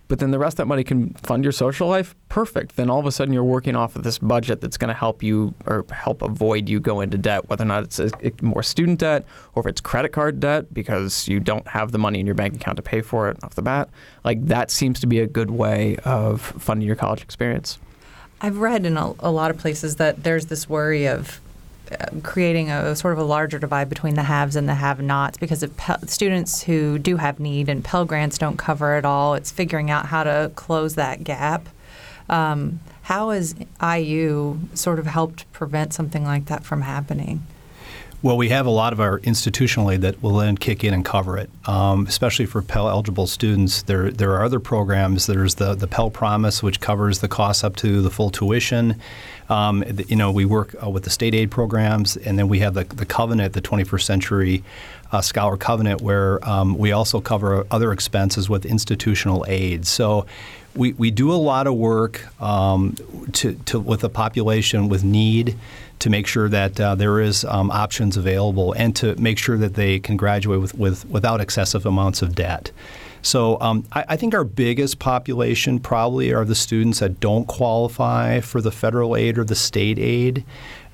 but then the rest of that money can fund your social life, perfect. Then all of a sudden you're working off of this budget that's going to help you or help avoid you go into debt, whether or not it's a, a more student debt or if it's credit card debt because you don't have the money in your bank account to pay for it off the bat. Like that seems to be a good way of funding your college experience. I've read in a, a lot of places that there's this worry of uh, creating a sort of a larger divide between the haves and the have-nots because of Pell, students who do have need and Pell Grants don't cover it all. It's figuring out how to close that gap. Um, how has I U sort of helped prevent something like that from happening? Well, we have a lot of our institutional aid that will then kick in and cover it, um, especially for Pell-eligible students. There there are other programs. There's the, the Pell Promise, which covers the costs up to the full tuition. Um, the, you know, we work uh, with the state aid programs, and then we have the, the Covenant, the twenty-first Century uh, Scholar Covenant, where um, we also cover other expenses with institutional aid. So we, we do a lot of work um, to, to with a population with need to make sure that uh, there is um, options available and to make sure that they can graduate with, with without excessive amounts of debt. So um, I, I think our biggest population probably are the students that don't qualify for the federal aid or the state aid.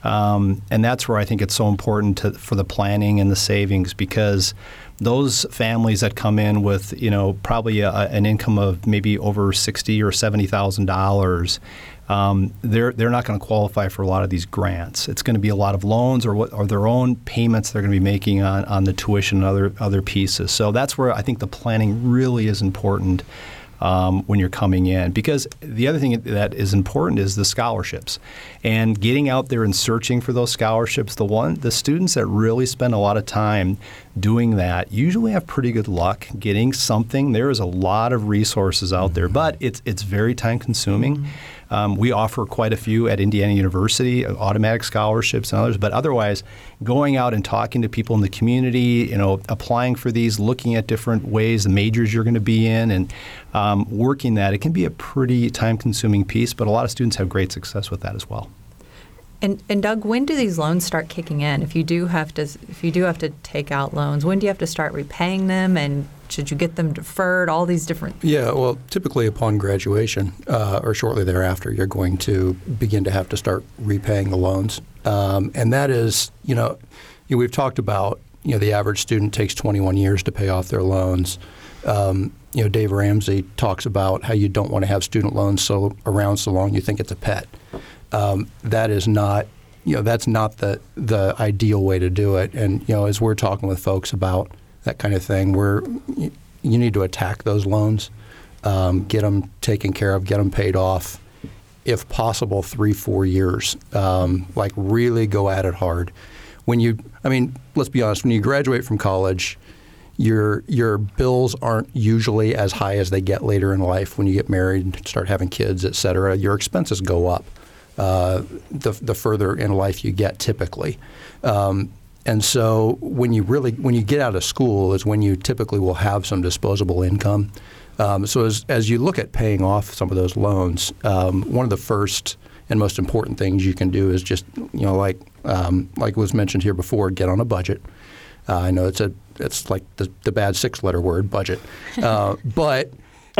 Um, and that's where I think it's so important to, for the planning and the savings, because those families that come in with, you know, probably a, an income of maybe over sixty or seventy thousand dollars, um, they're they're not going to qualify for a lot of these grants. It's going to be a lot of loans or what or their own payments they're going to be making on, on the tuition and other other pieces. So that's where I think the planning really is important. Um, when you're coming in. Because the other thing that is important is the scholarships. And getting out there and searching for those scholarships, the one the students that really spend a lot of time doing that usually have pretty good luck getting something. There is a lot of resources out there, but it's it's very time consuming. Mm-hmm. Um, we offer quite a few at Indiana University, automatic scholarships and others, but otherwise going out and talking to people in the community, you know, applying for these, looking at different ways, the majors you're going to be in, and um, working that, it can be a pretty time-consuming piece, but a lot of students have great success with that as well. And, and Doug, when do these loans start kicking in? If you do have to, if you do have to take out loans, when do you have to start repaying them? And should you get them deferred? All these different. Yeah, well, typically upon graduation uh, or shortly thereafter, you're going to begin to have to start repaying the loans, um, and that is, you know, you know, we've talked about, you know, the average student takes twenty-one years to pay off their loans. Um, you know, Dave Ramsey talks about how you don't want to have student loans so around so long you think it's a pet. Um, that is not, you know, that's not the the ideal way to do it. And, you know, as we're talking with folks about that kind of thing, we're, you, you need to attack those loans, um, get them taken care of, get them paid off, if possible, three, four years. Um, like really go at it hard. When you, I mean, let's be honest, when you graduate from college, your your bills aren't usually as high as they get later in life when you get married, start having kids, et cetera. Your expenses go up. Uh, the the further in life you get, typically, um, and so when you really when you get out of school is when you typically will have some disposable income. Um, so as as you look at paying off some of those loans, um, one of the first and most important things you can do is just, you know, like um, like was mentioned here before, get on a budget. Uh, I know it's a it's like the, the bad six-letter word, budget, uh, but.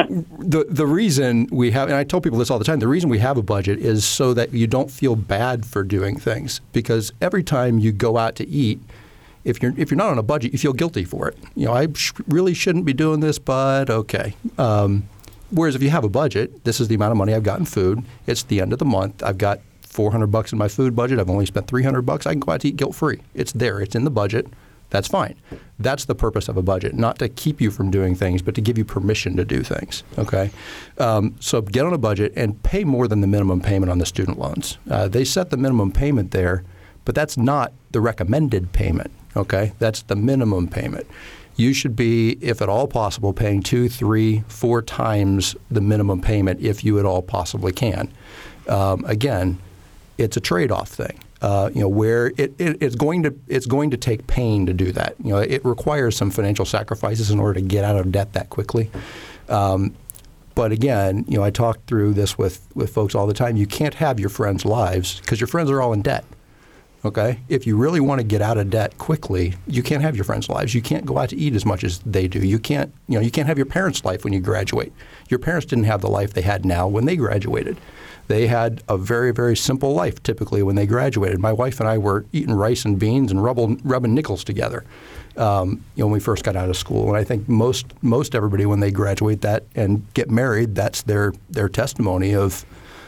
The the reason we have, and I tell people this all the time, the reason we have a budget is so that you don't feel bad for doing things. Because every time you go out to eat, if you're if you're not on a budget, you feel guilty for it. You know, I sh- really shouldn't be doing this, but okay. Um, whereas if you have a budget, this is the amount of money I've got in food. It's the end of the month. I've got four hundred bucks in my food budget. I've only spent three hundred bucks. I can go out to eat guilt-free. It's there. It's in the budget. That's fine. That's the purpose of a budget, not to keep you from doing things, but to give you permission to do things, okay? Um, so get on a budget and pay more than the minimum payment on the student loans. Uh, they set the minimum payment there, but that's not the recommended payment, okay? That's the minimum payment. You should be, if at all possible, paying two, three, four times the minimum payment if you at all possibly can. Um, again, it's a trade-off thing. Uh, you know, where it, it, it's going to it's going to take pain to do that. You know, it requires some financial sacrifices in order to get out of debt that quickly. Um, but again, you know, I talk through this with, with folks all the time. You can't have your friends' lives because your friends are all in debt. Okay? If you really want to get out of debt quickly, you can't have your friends' lives. You can't go out to eat as much as they do. You can't, you know, you can't have your parents' life when you graduate. Your parents didn't have the life they had now when they graduated. They had a very, very simple life typically when they graduated. My wife and I were eating rice and beans and rubbing, rubbing nickels together, um, you know, when we first got out of school. And I think most most everybody, when they graduate that and get married, that's their their testimony of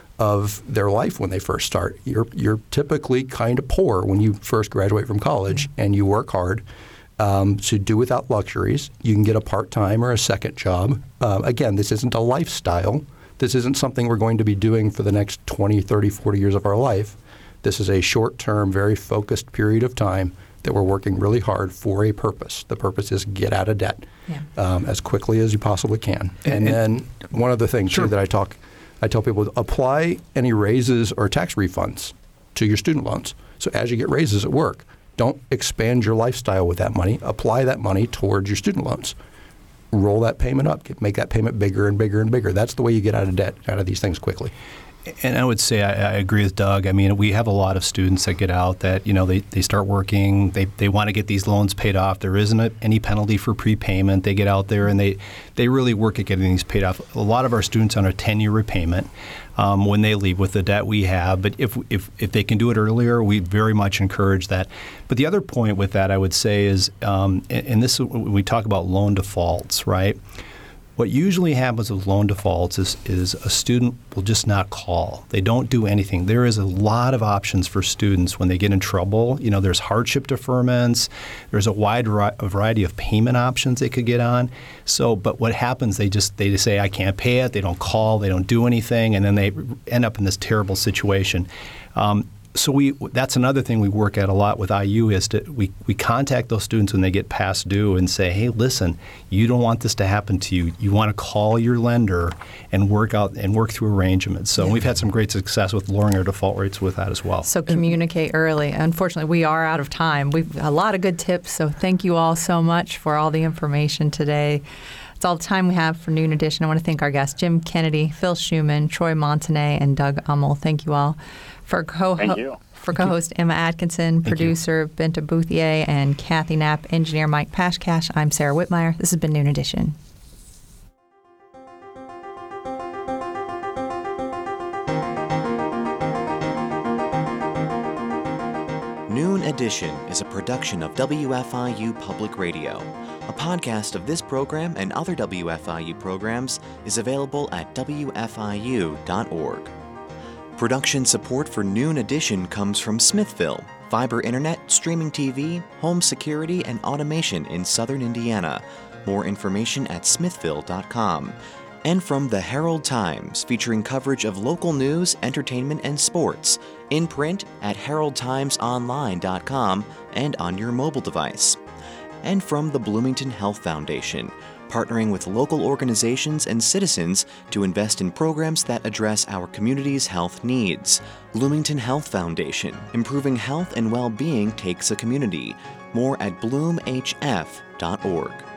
of their life when they first start. You're you're typically kind of poor when you first graduate from college, and you work hard um, to do without luxuries. You can get a part-time or a second job. Uh, again, this isn't a lifestyle. This isn't something we're going to be doing for the next twenty, thirty, forty years of our life. This is a short-term, very focused period of time that we're working really hard for a purpose. The purpose is get out of debt yeah. um, as quickly as you possibly can. And, and then one other thing, sure. too, that I talk I tell people, apply any raises or tax refunds to your student loans. So as you get raises at work, don't expand your lifestyle with that money. Apply that money towards your student loans. Roll that payment up. Get, make that payment bigger and bigger and bigger. That's the way you get out of debt, out of these things quickly. And I would say I, I agree with Doug. I mean, we have a lot of students that get out that, you know, they, they start working, they, they want to get these loans paid off. There isn't a, any penalty for prepayment. They get out there and they, they really work at getting these paid off. A lot of our students on a ten-year repayment um, when they leave with the debt we have. But if, if, if they can do it earlier, we very much encourage that. But the other point with that, I would say, is, um, and, and this when we talk about loan defaults, right? What usually happens with loan defaults is, is a student will just not call. They don't do anything. There is a lot of options for students when they get in trouble. You know, there's hardship deferments. There's a wide variety of payment options they could get on. So, but what happens, they just they just say, I can't pay it. They don't call. They don't do anything. And then they end up in this terrible situation. Um, So we that's another thing we work at a lot with I U is to we, we contact those students when they get past due and say, hey, listen, you don't want this to happen to you. You want to call your lender and work out and work through arrangements. So yeah. we've had some great success with lowering our default rates with that as well. So communicate early. Unfortunately, we are out of time. We've a lot of good tips. So thank you all so much for all the information today. That's all the time we have for Noon Edition. I want to thank our guests, Jim Kennedy, Phil Schuman, Troy Montanet, and Doug Ummel. Thank you all. For, co- Thank you. for co-host Emma Atkinson, Thank producer you. Benta Bouthier, and Kathy Knapp, engineer Mike Pashkash, I'm Sarah Whitmire. This has been Noon Edition. Noon Edition is a production of W F I U Public Radio. A podcast of this program and other W F I U programs is available at W F I U dot org. Production support for Noon Edition comes from Smithville, fiber internet, streaming T V, home security, and automation in southern Indiana. More information at smithville dot com. And from the Herald Times, featuring coverage of local news, entertainment, and sports, in print at herald times online dot com and on your mobile device. And from the Bloomington Health Foundation, partnering with local organizations and citizens to invest in programs that address our community's health needs. Bloomington Health Foundation, improving health and well-being takes a community. More at bloom h f dot org.